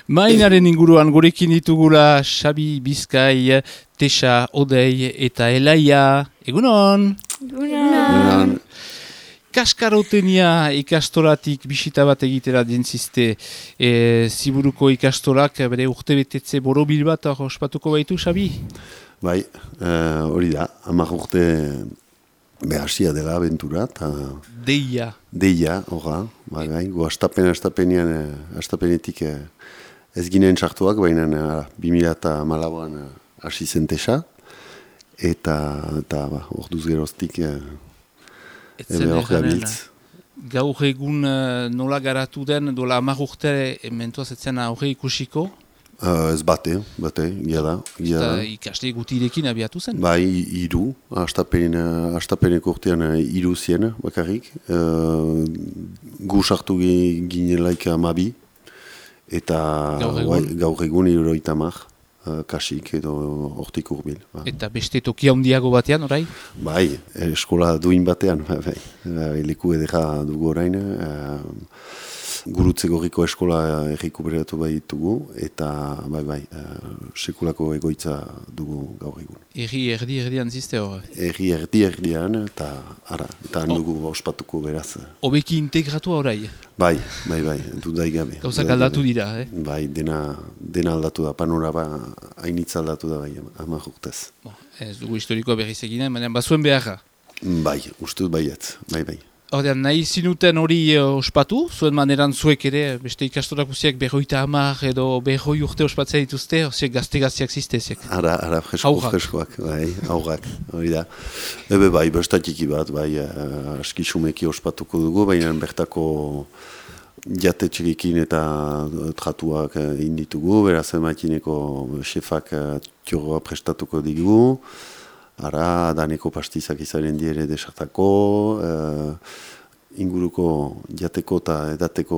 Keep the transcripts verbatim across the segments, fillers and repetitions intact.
Mainaren inguruan gurekin ditugula Xabi Bizkai, Texa, Odei eta Elaia. Egunon! Egunon! Kaskarotenia ikastoratik bisita bat egitera dientzizte. E, Ziburuko ikastorak bere urte betetze borobil bat ospatuko baitu, Xabi? Bai, hori uh, da, hamar urte behasia dela abentura. Ta... Deia. Deia, horra, bai, bai, gu astapen, astapenean, astapenetik eh, ez ginen sartuak, baina uh, bi mila hamalauan uh, hasi zen Texa, eta, eta ba, orduz geroztik uh, ebe hor gabiltz. Gaur egun uh, nola garatu den, dola hamar urte mentuaz etzen aurre ikusiko? Uh, ez bate, bate, gira da. Eta ikasle gutirekin abiatu zen? Bai, iru, astapen, astapeneko urtean iru zien, bakarrik. Uh, gu sartu ginelaik amabi, eta gaur egun, bai, gaur egun iruroita mar, uh, kasik edo hortik urbil. Ba. Eta beste tokia handiago batean, orai? Bai, eskola duin batean, bai, bai. Leku edera dugu orain. Uh, Gurutze gorriko eskola errekuperatu bai ditugu, eta bai bai, uh, sekulako egoitza dugu gaur egun. Erri erdi erdian ziste hor? Erri erdi erdian, eta ara, eta oh. dugu ospatuko beraz. Obeki integratu orai? Bai, bai, bai, dudai gabe. Gauzak aldatu dira, eh? Bai, dena, dena aldatu da, panorama hainitza aldatu da bai, hamar urtez. Bon, ez dugu historikoa berriz eginen, baina bazuen beharra? Bai, ustut baiet, bai, bai. Ordean, nahi zinuten hori uh, ospatu, zuen maneran zuek ere, beste ikastorak usiak berroita hamar edo berroi urte ospatzea dituzte, osiek gazte-gazteak zistezek. Ara, ara, fresko, freskoak, bai, aurrak, hori da. Ebe bai, bestatiki bat, bai, uh, askisumeki ospatuko dugu, baina bertako jatetxerekin eta tratuak uh, inditugu, beraz emakineko xefak uh, txorroa prestatuko digu, ara, daneko pastizak izanen diere desartako, uh, inguruko jateko eta edateko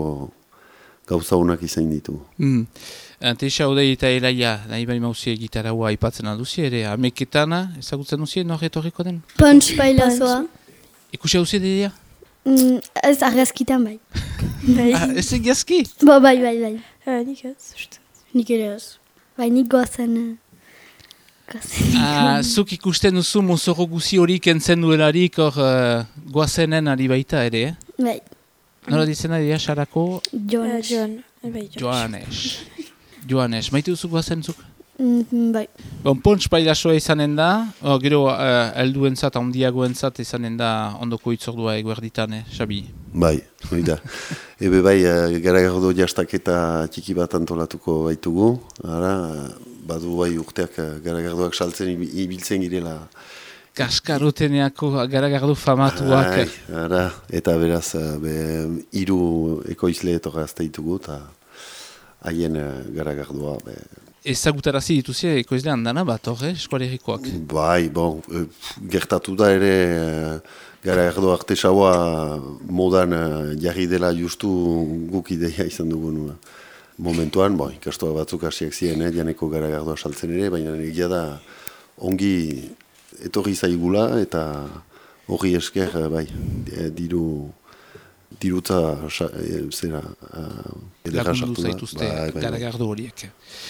gauza honak izan ditu. Mm. Texa, Odei eta Elaia, nahi bari mauzie gitaraua aipatzen alduzi ere, ameketana, ezagutzen duzie, nore etorriko den? Punch bailazoa. Ikusi hauzi deia? Mm, ez argazkitan bai. bai. Ah, ez egiazki? Bo, bai, bai, bai. Uh, nik ez, uste. Nik ere ez. Bai, nik goazen... Ah, zuk ikusten duzu mozorro guzi hori kentzen duelarik hor uh, goazenen ari baita ere, eh? Bai. Nola dizena dira, Sarako? Joanes. Uh, Joan. Bai, Joanes. Joanes. Maite duzu goazen zuk? Mm, bai. Bon, Pontx pailasoa izanen da, oh, gero uh, elduentzat, handiagoentzat izanen da ondoko itzordua eguerditan, eh, Xabi? Bai, hori da. Ebe bai, uh, garagardo jastaketa txiki bat antolatuko baitugu, ara, badu bai urteak garagardoak saltzen ibiltzen girela. Kaskaroteneako garagardo famatuak. Ai, ara, eta beraz, be, hiru ekoizle etorrazte ditugu, eta haien garagardoa. Be. Ezagutarazi dituzia ekoizlean dana bat, hor, eh, eskualerikoak? Bai, bon, gertatu da ere garagardo artesaua modan jarri dela justu guk ideia izan dugu. Momentuan, bo, ikastoa batzuk hasiak ziren, eh, janeko garagardoa saltzen ere, baina egia da ongi etorri zaigula eta hori esker, bai, diru, dirutza zera edera sartu da. Zaituzte bai, bai, garagardo horiek.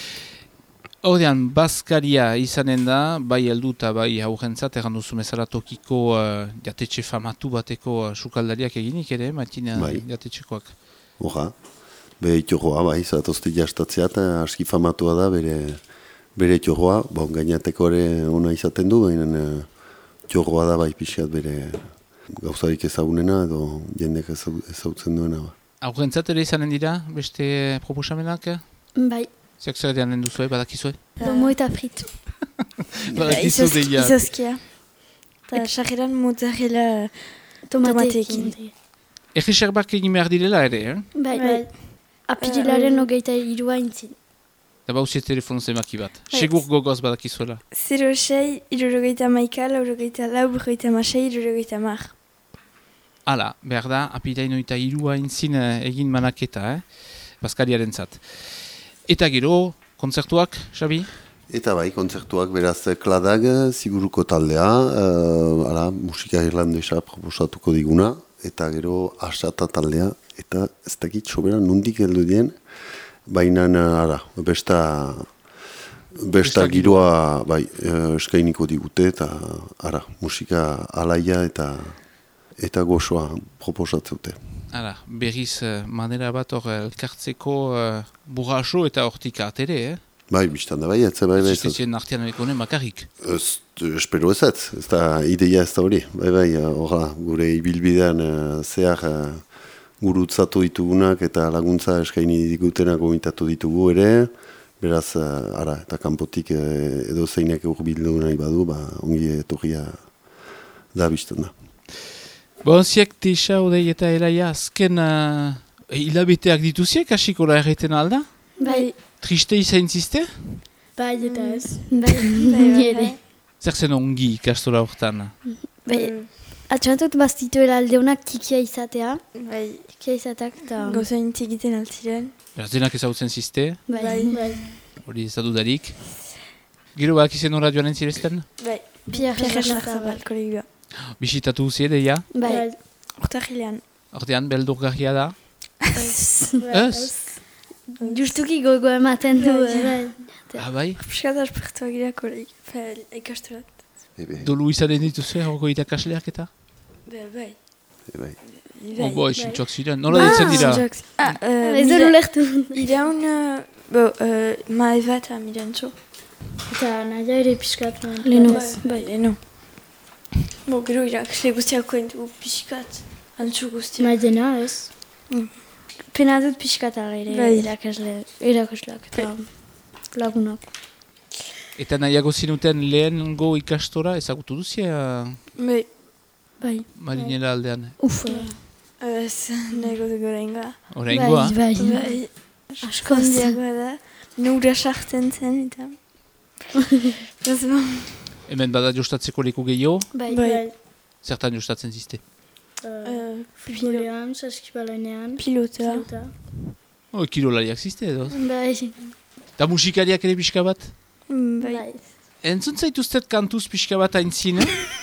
Hordean, Baskaria izanen da, bai heldu eta bai aurrentzat, errandu zumezala tokiko uh, jatetxe famatu bateko uh, sukaldariak eginik ere, matina bai. Jatetxekoak. Horra. Be txorroa, bai, zatozte jastatzeat, aski famatua da, bere, bere txorroa, bon, gainateko ere ona izaten du, baina txorroa da, bai, pixiat bere gauzarik ezagunena, edo jendek ezautzen duena. Ba. Aurrentzat ere izanen dira, beste proposamenak? Bai. Zeak zer edanen duzue, badakizue? Lomo eta frit. Badakizu deia. Izazkia. Eta sarreran mozzarella tomateekin. Ege serbak egin behar direla ere, eh? Bai, bai. Apirilaren hogeita irua intzin. Eta bauzi telefonu zemaki bat. Segur gogoz badakizuela. Zero sei, irurogeita maika, laurogeita lau, burrogeita masei, irurogeita mar. Hala, behar da, apiraino eta irua intzin egin manaketa, eh? Baskariaren zat. Eta gero, kontzertuak, Xabi? Eta bai, kontzertuak beraz kladag, Ziburuko taldea, uh, ala, musika irlandesa proposatuko diguna, eta gero asata taldea, eta ez dakit sobera nondik heldu dien, baina ara, besta, besta giroa bai, eskainiko digute eta ara, musika alaia eta eta gozoa proposatzeute. Hala, berriz manera bat hor elkartzeko uh, burraso eta hortik atere, eh? Bai, biztan da bai, ez bai, bai. Existenzien artean ekonen makarrik. Ez, espero ez ez, ez da ideia ez da hori. Bai, bai, horra, gure ibilbidean uh, zehar uh, gurutzatu ditugunak eta laguntza eskaini digutenak gomitatu ditugu ere, beraz, uh, ara, eta kanpotik uh, edo zeinak urbildu nahi badu, ba, ongi etorria da biztan da. Bon, ziek teixa, odei eta eraia, azken uh, hilabeteak dituziek, hasikora erreten alda? Bai. Triste izain ziste? Bai, eta ez. Bai, bai, bai. Zer zen ongi ikastora hortan? Bai, atxantut baztituela aldeunak tikia izatea. Bai. Tikia izateak eta... Gozainit egiten altziren. Beraz denak ezagutzen ziste, Bai, bai. hori ez da dudarik. Gero bak izen horra joan entzirezten? Bai. Pierre Pierre Larzabal. Larzabal, kolegioa. Bisitatu guzie, deia? Bai. Urtahilean. Ordean, beldurgarria da? Ez? Justuki gogo ematen du. Bai. Ah, bai? Piskat aspertuak gira kolegioa, ikastorat. Ebe, Dolu izaten dituzu, horko irakasleak eta? Bai, bai. ebe. Oh, bo, esintxoak ziren. Nola ditzen dira? Ah, uh, Ez dut ulertu. Iraun, uh, bo, uh, maeva eta mirantxo. Eta naia ere piskat. Leno. Bai, leno. Bo, gero irakasle guztiak koentu piskat. Antxu guztiak. Maidena ez. Mm. Pena dut piskat ere Bai. irakasle, irakasleak eta lagunak. Eta nahiago zinuten lehengo ikastora ezagutu duzia Bai. Bai. marinera aldean? Uf. Ez, nahigo dugu renga. Oraingoa? Bai, bai. Bai. Askoz. Handiagoa da. Nura sartzen zen eta... Ez bon. Hemen bada jostatzeko leku gehiago? Bai, Bai. bai. Zertan jostatzen ziste? Uh, Futbolean, saskibalonean. Pilota. Pilota. Oh, kirolariak ziste edo? Bai. Eta musikariak ere pixka bat? Mm, Bai. Bai. Entzun zaituztet kantuz pixka bat aintzine?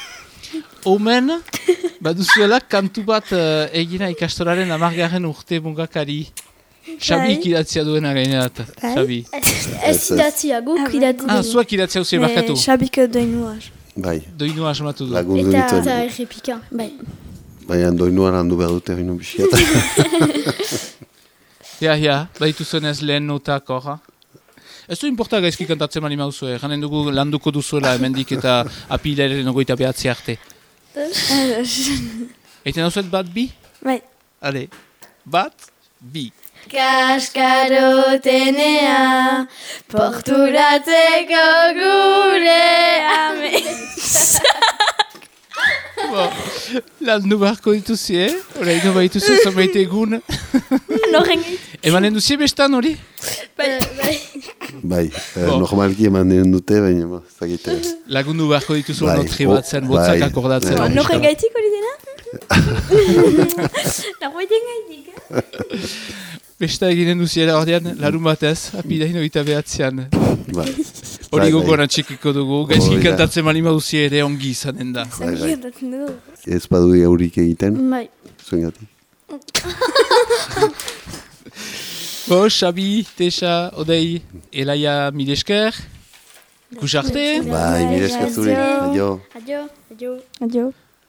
Omen, baduzuela kantu bat uh, egina ikastoraren amargarren urte mugakari. Xabi idatzia duena gainerat, Xabi. Ez idatzia, guk idatzi Ah, dugu. zuak idatzia huzien markatu. Xabiko doinuar. Bai, Doinua asmatu du. lagundu Eta, dituen. eta errepika, bai. Baina doinuan handu behar dute hori biskiata. Ja, ja, baitu zuenez lehen notak horra. Ez du importa gaizki kantatzen mani mauzue, janen dugu landuko duzuela hemendik eta apilaren ogoita behatzi arte. Eiten hauzuet bat bi? Bai. Ale, bat, bi. Kaskarotenea, porturatzeko gure ame. Bo, landu beharko dituzi, eh? Horaino baituzu zenbait egun. Noren Emanen duzie bestan hori? Bai, bai. Bai, eh, Bo. normalki eman den dute, baina ba, ez dakite. Lagundu beharko dituzu Bai, notri oh, bat zen, botzak bai, akordatzen. bai. hor Noren pixka bat. gaitik hori dena? Nagoiten gaitik, eh? Besta eginen duziela ordean, larun batez, apidain oita behatzean. Bai. Hori Bai, gogoran txekiko dugu, gaizki Hori da. kantatzen mani mauzi ere ongi izanen da. Bai, bai. Zangi edatzen dugu. Ez badu eurik egiten, Bai. zuen gatik. Bo, Xabi, Texa, Odei, Elaia, Milesker, kusarte. Bai, mire esker zuri. adio. Adio. Adio, adio. Adio.